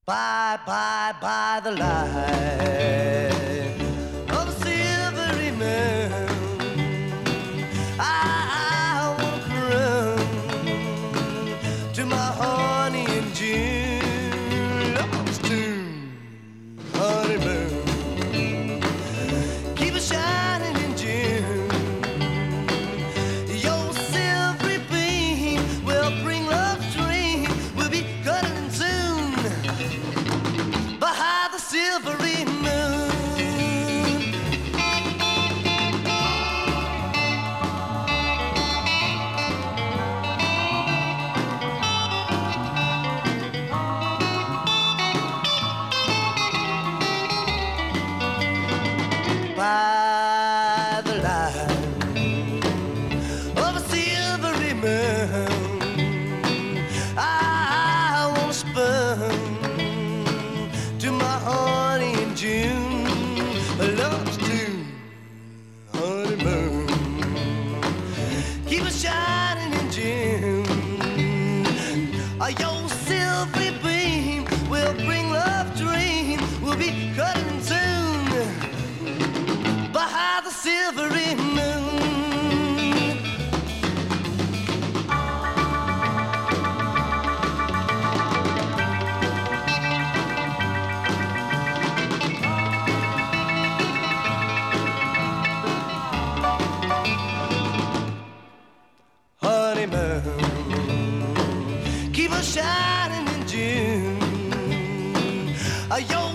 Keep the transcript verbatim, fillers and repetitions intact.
Bye, bye, bye the light of the silvery moon. I, I wanna run to my honey in June. Lost tune, honeymoon. Keep it shining in June. Your silvery beam will bring love's dream. We'll be cutting soon behind the silvery moon. By the light of a silvery moon, I wanna spun to my honey in June. Love's tune, honeymoon. Keep it shining in June. Your silvery beam will bring love dream. We'll be cutting soon behind the silvery moon. Honeymoon, keep on shining in June. Your